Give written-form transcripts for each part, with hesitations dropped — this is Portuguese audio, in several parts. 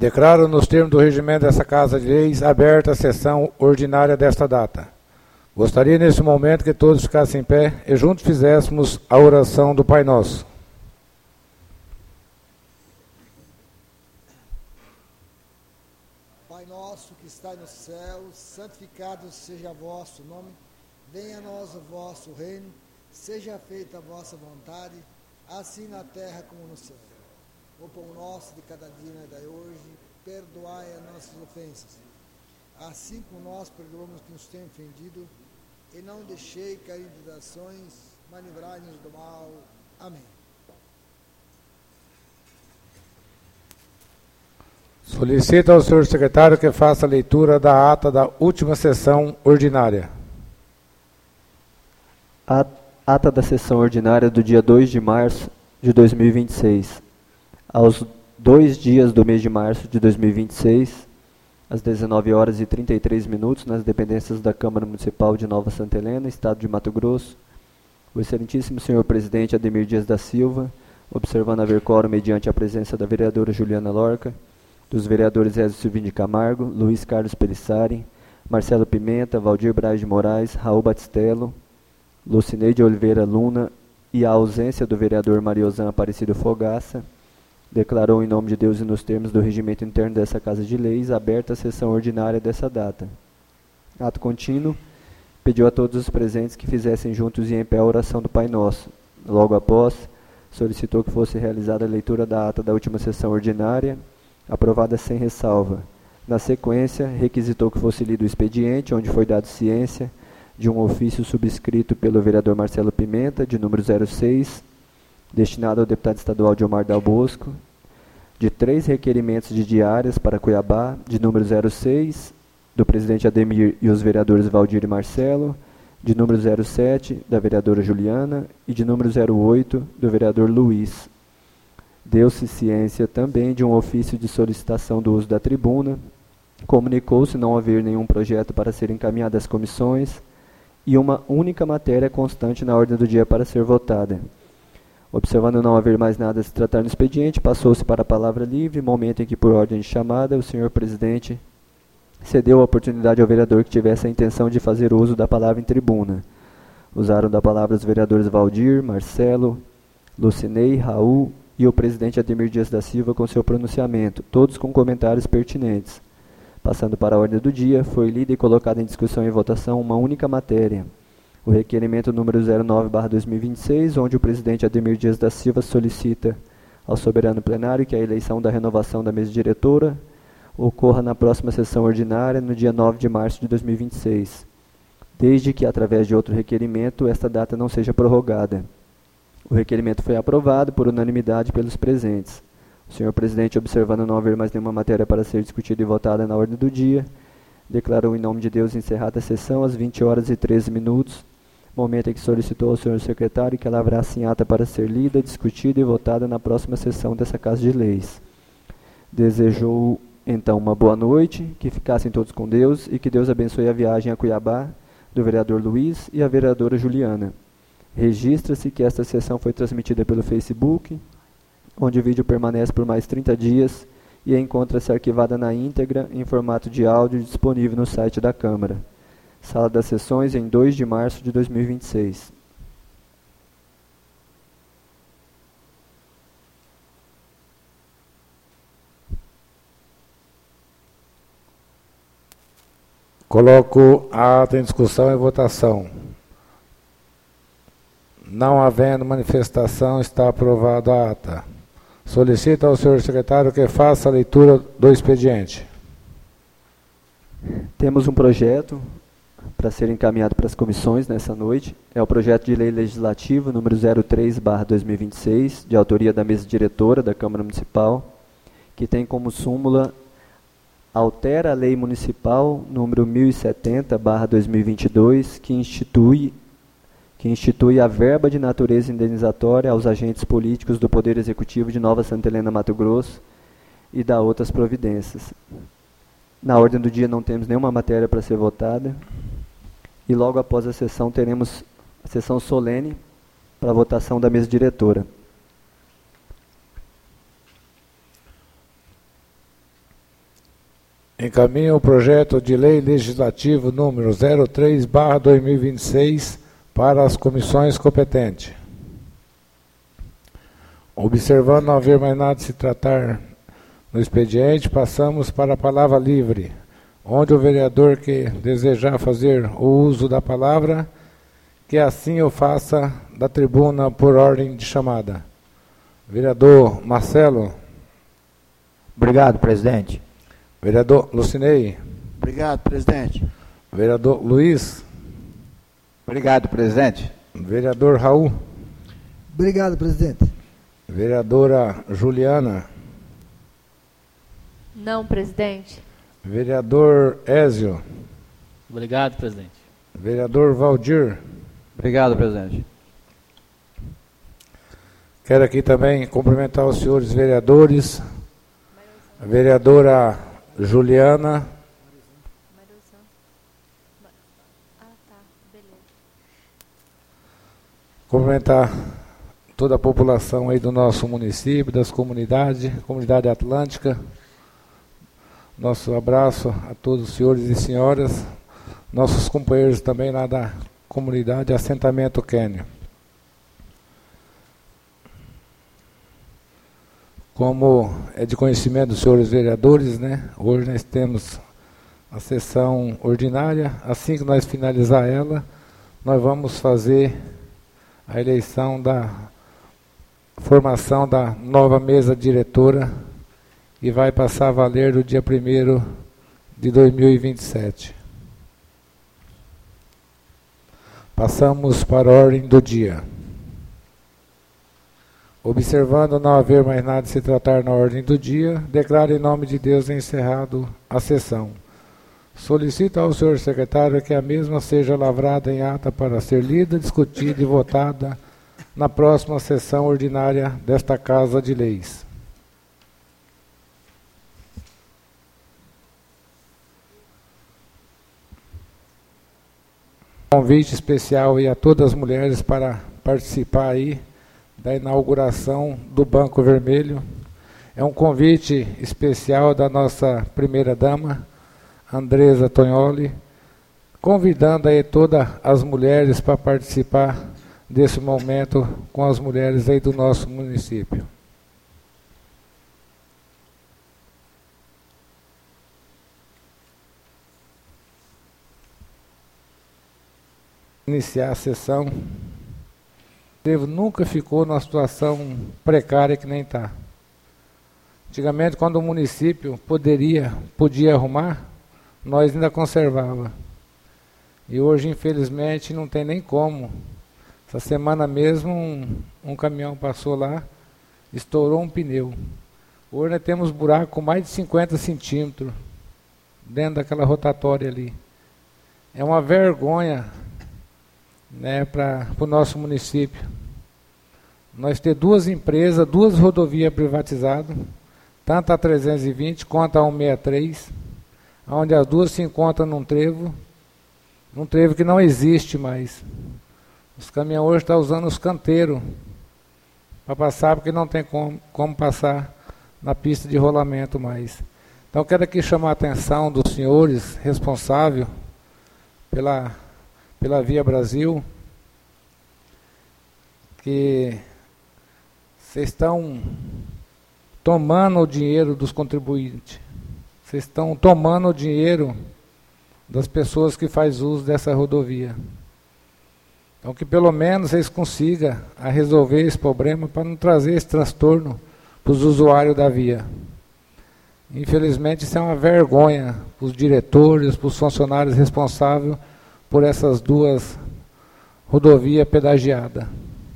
Declaro nos termos do regimento dessa Casa de Leis aberta a sessão ordinária desta data. Gostaria nesse momento que todos ficassem em pé e juntos fizéssemos a oração do Pai Nosso. Pai nosso que está no céu, santificado seja vosso nome, venha a nós o vosso reino, seja feita a vossa vontade, assim na terra como no céu. O pão nosso de cada dia nos dai hoje, perdoai as nossas ofensas, assim como nós perdoamos que nos tem ofendido, e não deixei cair em tentações, mas livrai-nos do mal. Amém. Solicito ao senhor secretário que faça a leitura da ata da última sessão ordinária. Ata da sessão ordinária do dia 2 de março de 2026. Aos 2 dias do mês de março de 2026, às 19 horas e 33 minutos, nas dependências da Câmara Municipal de Nova Santa Helena, Estado de Mato Grosso, o excelentíssimo senhor presidente Ademir Dias da Silva, observando haver quórum mediante a presença da vereadora Juliana Lorca, dos vereadores Ezio Silvini de Camargo, Luiz Carlos Pelissari, Marcelo Pimenta, Valdir Braz de Moraes, Raul Batistello, Lucineide Oliveira Luna e a ausência do vereador Mariozan Aparecido Fogaça, declarou em nome de Deus e nos termos do regimento interno dessa Casa de Leis aberta a sessão ordinária dessa data. Ato contínuo, pediu a todos os presentes que fizessem juntos e em pé a oração do Pai Nosso. Logo após, solicitou que fosse realizada a leitura da ata da última sessão ordinária, aprovada sem ressalva. Na sequência, requisitou que fosse lido o expediente, onde foi dado ciência de um ofício subscrito pelo vereador Marcelo Pimenta, de número 06, destinado ao deputado estadual Diomar Dal Bosco, de 3 requerimentos de diárias para Cuiabá, de número 06, do presidente Ademir e os vereadores Valdir e Marcelo, de número 07, da vereadora Juliana, e de número 08, do vereador Luiz. Deu-se ciência também de um ofício de solicitação do uso da tribuna, comunicou-se não haver nenhum projeto para ser encaminhado às comissões e uma única matéria constante na ordem do dia para ser votada. Observando não haver mais nada a se tratar no expediente, passou-se para a palavra livre, momento em que, por ordem de chamada, o senhor presidente cedeu a oportunidade ao vereador que tivesse a intenção de fazer uso da palavra em tribuna. Usaram da palavra os vereadores Valdir, Marcelo, Lucinei, Raul e o presidente Ademir Dias da Silva com seu pronunciamento, todos com comentários pertinentes. Passando para a ordem do dia, foi lida e colocada em discussão e votação uma única matéria, o requerimento número 09/2026, onde o presidente Ademir Dias da Silva solicita ao soberano plenário que a eleição da renovação da mesa diretora ocorra na próxima sessão ordinária, no dia 9 de março de 2026, desde que, através de outro requerimento, esta data não seja prorrogada. O requerimento foi aprovado por unanimidade pelos presentes. O senhor presidente, observando não haver mais nenhuma matéria para ser discutida e votada na ordem do dia, declarou em nome de Deus encerrada a sessão às 20 horas e 13 minutos, momento em que solicitou ao senhor secretário que ela lavrasse em ata para ser lida, discutida e votada na próxima sessão dessa Casa de Leis. Desejou, então, uma boa noite, que ficassem todos com Deus e que Deus abençoe a viagem a Cuiabá do vereador Luiz e a vereadora Juliana. Registra-se que esta sessão foi transmitida pelo Facebook, onde o vídeo permanece por mais 30 dias e encontra-se arquivada na íntegra em formato de áudio disponível no site da Câmara. Sala das Sessões, em 2 de março de 2026. Coloco a ata em discussão e votação. Não havendo manifestação, está aprovada a ata. Solicito ao senhor secretário que faça a leitura do expediente. Temos um projeto para ser encaminhado para as comissões nessa noite. É o projeto de lei legislativo número 03/2026, de autoria da mesa diretora da Câmara Municipal, que tem como súmula: altera a lei municipal número 1070/2022, que institui a verba de natureza indenizatória aos agentes políticos do Poder Executivo de Nova Santa Helena, Mato Grosso, e dá outras providências. Na ordem do dia não temos nenhuma matéria para ser votada, e logo após a sessão teremos a sessão solene para a votação da mesa diretora. encaminha o projeto de lei legislativo número 03/2026 para as comissões competentes. Observando não haver mais nada de se tratar no expediente, passamos para a palavra livre, onde o vereador que desejar fazer o uso da palavra, que assim o faça da tribuna por ordem de chamada. Vereador Marcelo. Obrigado, presidente. Vereador Lucinei. Obrigado, presidente. Vereador Luiz. Obrigado, presidente. Vereador Raul. Obrigado, presidente. Vereadora Juliana. Não, presidente. Vereador Ézio. Obrigado, presidente. Vereador Valdir. Obrigado, presidente. Quero aqui também cumprimentar os senhores vereadores, a vereadora Juliana. Tá, beleza. Cumprimentar toda a população aí do nosso município, das comunidades, comunidade atlântica. Nosso abraço a todos os senhores e senhoras, nossos companheiros também lá da comunidade Assentamento Quênia. Como é de conhecimento dos senhores vereadores, né? Hoje nós temos a sessão ordinária. Assim que nós finalizar ela, nós vamos fazer a eleição da formação da nova mesa diretora e vai passar a valer do dia 1º de 2027. Passamos para a ordem do dia. Observando não haver mais nada de se tratar na ordem do dia, declaro em nome de Deus encerrado a sessão. Solicito ao senhor secretário que a mesma seja lavrada em ata para ser lida, discutida e votada na próxima sessão ordinária desta Casa de Leis. Convite especial aí a todas as mulheres para participar aí da inauguração do Banco Vermelho. É um convite especial da nossa primeira-dama, Andresa Tonholi, convidando aí todas as mulheres para participar desse momento com as mulheres aí do nosso município. Iniciar a sessão. Nunca ficou numa situação precária que nem está. Antigamente, quando o município podia arrumar, nós ainda conservava. E hoje, infelizmente, não tem nem como. Essa semana mesmo, um caminhão passou lá, estourou um pneu. Hoje nós temos buraco com mais de 50 centímetros dentro daquela rotatória ali. É uma vergonha, né, para o nosso município. Nós temos duas empresas, duas rodovias privatizadas, tanto a 320 quanto a 163, onde as duas se encontram num trevo que não existe mais. Os caminhões hoje estão usando os canteiros para passar, porque não tem como passar na pista de rolamento mais. Então quero aqui chamar a atenção dos senhores responsáveis pela Via Brasil, que vocês estão tomando o dinheiro dos contribuintes, vocês estão tomando o dinheiro das pessoas que fazem uso dessa rodovia. Então que pelo menos vocês consigam resolver esse problema para não trazer esse transtorno para os usuários da via. Infelizmente isso é uma vergonha para os diretores, para os funcionários responsáveis por essas duas rodovias pedagiadas.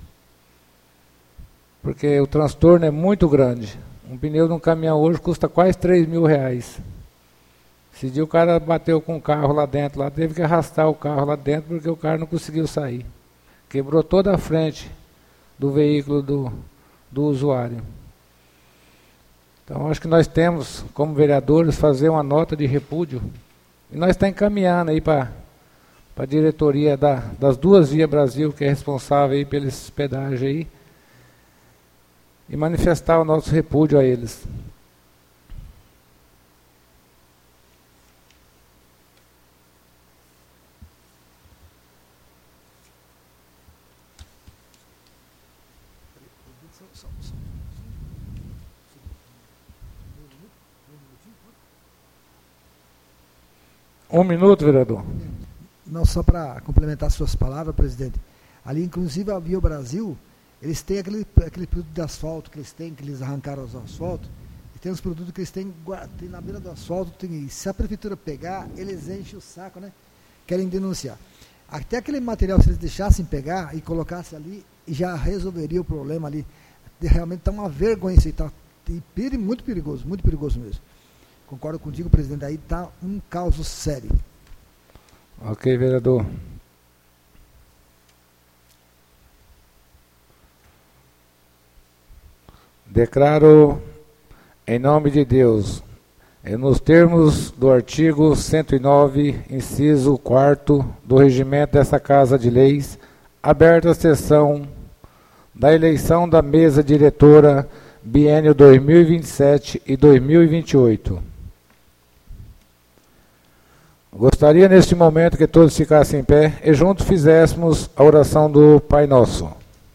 Porque o transtorno é muito grande. Um pneu de um caminhão hoje custa quase R$3.000. Esse dia o cara bateu com o carro lá dentro, teve que arrastar o carro lá dentro porque o carro não conseguiu sair. Quebrou toda a frente do veículo do usuário. Então acho que nós temos, como vereadores, fazer uma nota de repúdio. E nós estamos encaminhando aí para a diretoria das duas Via Brasil, que é responsável aí pelos pedágios aí, e manifestar o nosso repúdio a eles. Um minuto, vereador. Não, só para complementar suas palavras, presidente. Ali, inclusive, a Via Brasil, eles têm aquele produto de asfalto que eles arrancaram os asfaltos, e tem os produtos que eles têm na beira do asfalto, se a prefeitura pegar, eles enchem o saco, né? Querem denunciar. Até aquele material, se eles deixassem pegar e colocassem ali, já resolveria o problema ali. Realmente está uma vergonha isso aí, está muito perigoso mesmo. Concordo contigo, presidente, aí está um caos sério. Ok, vereador. Declaro, em nome de Deus, e nos termos do artigo 109, inciso 4º do regimento dessa Casa de Leis, aberta a sessão da eleição da mesa diretora biênio 2027 e 2028. Gostaria neste momento que todos ficassem em pé e juntos fizéssemos a oração do Pai Nosso.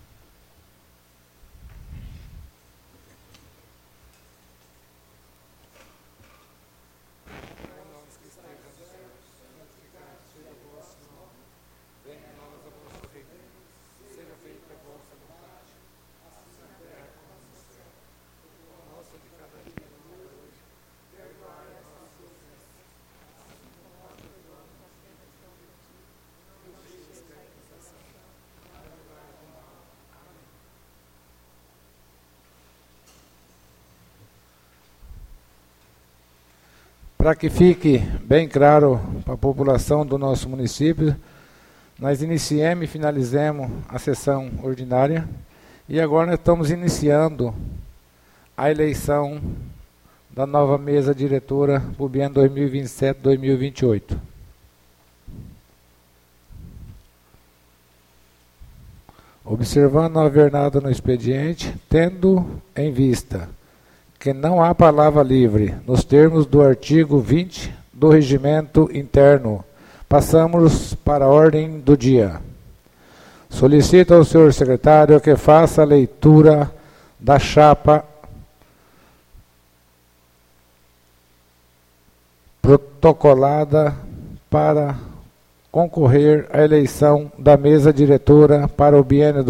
Para que fique bem claro para a população do nosso município, nós iniciemos e finalizemos a sessão ordinária e agora nós estamos iniciando a eleição da nova mesa diretora para o biênio 2027-2028. Observando não haver nada no expediente, tendo em vista que não há palavra livre, nos termos do artigo 20 do Regimento Interno, passamos para a ordem do dia. Solicito ao senhor secretário que faça a leitura da chapa protocolada para concorrer à eleição da mesa diretora para o biênio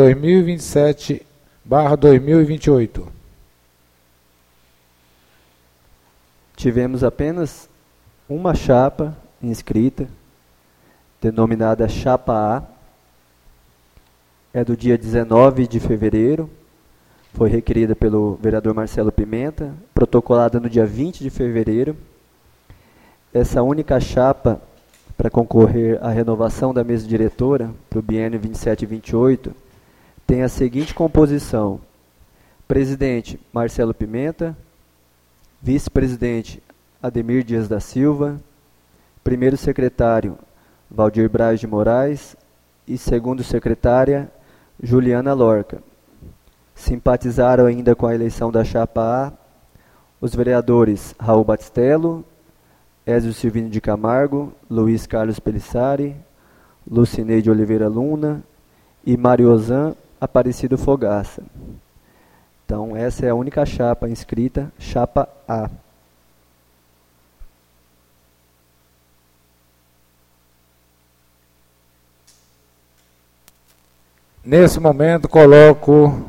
2027/2028. Tivemos apenas uma chapa inscrita, denominada Chapa A. É do dia 19 de fevereiro, foi requerida pelo vereador Marcelo Pimenta, protocolada no dia 20 de fevereiro. Essa única chapa para concorrer à renovação da mesa diretora para o biênio 27 e 28 tem a seguinte composição: presidente Marcelo Pimenta, vice-presidente Ademir Dias da Silva, primeiro secretário Valdir Braz de Moraes e segundo secretária Juliana Lorca. Simpatizaram ainda com a eleição da chapa A os vereadores Raul Batistello, Ézio Silvino de Camargo, Luiz Carlos Pelissari, Lucineide Oliveira Luna e Mariozan Aparecido Fogaça. Então, essa é a única chapa inscrita, chapa A. Nesse momento, coloco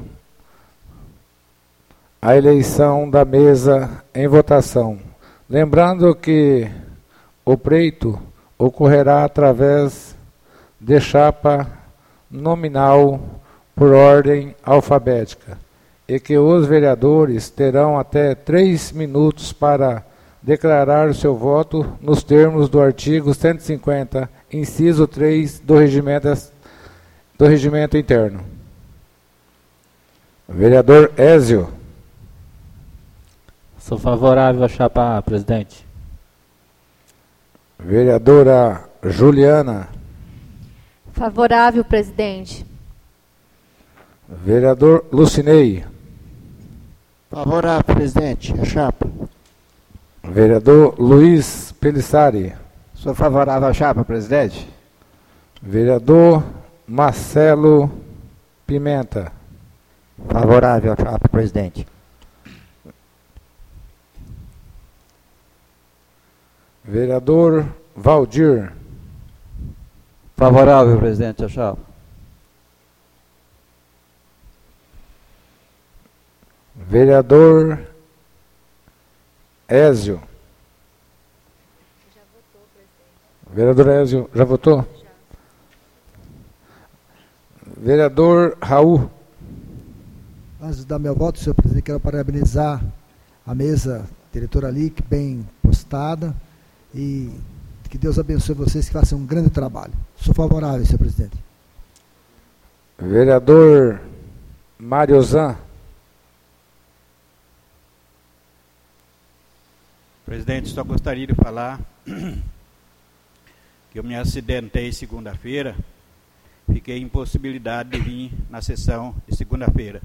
a eleição da mesa em votação. Lembrando que o pleito ocorrerá através de chapa nominal por ordem alfabética e que os vereadores terão até 3 minutos para declarar o seu voto nos termos do artigo 150, inciso 3 do regimento interno. Vereador Ézio. Sou favorável à chapa A, presidente. Vereadora Juliana. Favorável, presidente. Vereador Lucinei. Favorável, presidente. A chapa. Vereador Luiz Pelissari. Sou favorável à chapa, presidente. Vereador Marcelo Pimenta. Favorável à chapa, presidente. Vereador Valdir. Favorável, presidente, a chapa. Vereador Ézio. Já votou, presidente. Vereador Ézio, já votou? Já. Vereador Raul. Antes de dar meu voto, senhor presidente, quero parabenizar a mesa diretora ali, que bem postada, e que Deus abençoe vocês, que façam um grande trabalho. Sou favorável, senhor presidente. Vereador Mário Zan. Presidente, só gostaria de falar que eu me acidentei segunda-feira, fiquei em impossibilidade de vir na sessão de segunda-feira.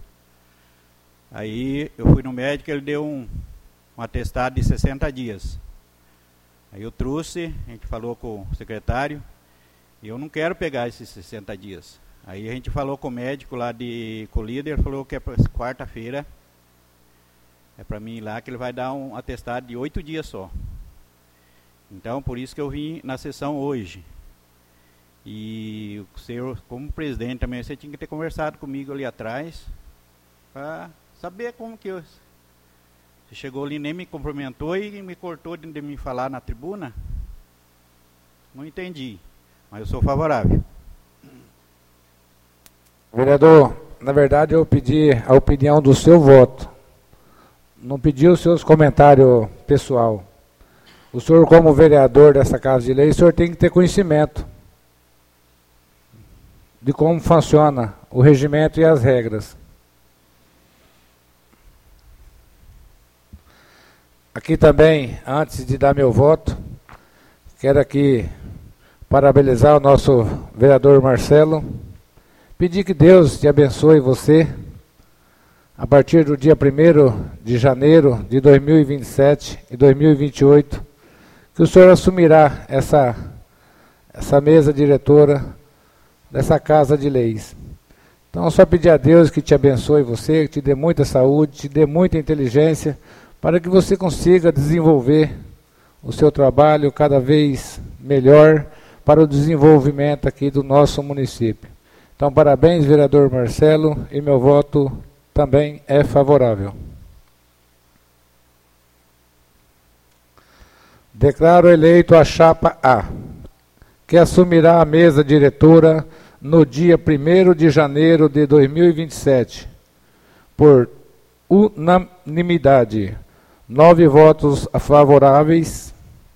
Aí eu fui no médico, ele deu um atestado de 60 dias. Aí eu trouxe, a gente falou com o secretário, e eu não quero pegar esses 60 dias. Aí a gente falou com o médico lá com o líder, falou que é para quarta-feira, é para mim ir lá, que ele vai dar um atestado de 8 dias só. Então, por isso que eu vim na sessão hoje. E o senhor, como presidente também, você tinha que ter conversado comigo ali atrás, para saber como que eu... Você chegou ali, nem me cumprimentou e me cortou de me falar na tribuna. Não entendi, mas eu sou favorável. Vereador, na verdade eu pedi a opinião do seu voto. Não pedi os seus comentários pessoal. O senhor, como vereador dessa Casa de Lei, o senhor tem que ter conhecimento de como funciona o regimento e as regras. Aqui também, antes de dar meu voto, quero aqui parabenizar o nosso vereador Marcelo, pedir que Deus te abençoe você, a partir do dia 1º de janeiro de 2027 e 2028, que o senhor assumirá essa mesa diretora dessa Casa de Leis. Então, só pedir a Deus que te abençoe você, que te dê muita saúde, te dê muita inteligência, para que você consiga desenvolver o seu trabalho cada vez melhor para o desenvolvimento aqui do nosso município. Então, parabéns, vereador Marcelo, e meu voto também é favorável. Declaro eleito a chapa A, que assumirá a mesa diretora no dia 1º de janeiro de 2027, por unanimidade. 9 votos favoráveis.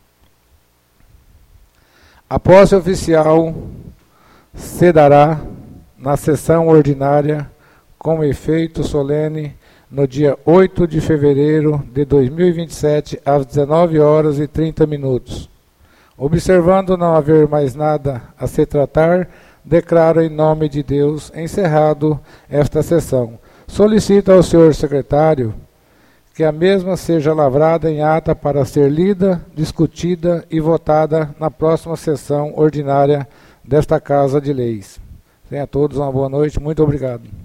A posse oficial se dará na sessão ordinária com efeito solene no dia 8 de fevereiro de 2027, às 19h30. Observando não haver mais nada a se tratar, declaro em nome de Deus encerrado esta sessão. Solicito ao senhor secretário que a mesma seja lavrada em ata para ser lida, discutida e votada na próxima sessão ordinária desta Casa de Leis. Tenha todos uma boa noite. Muito obrigado.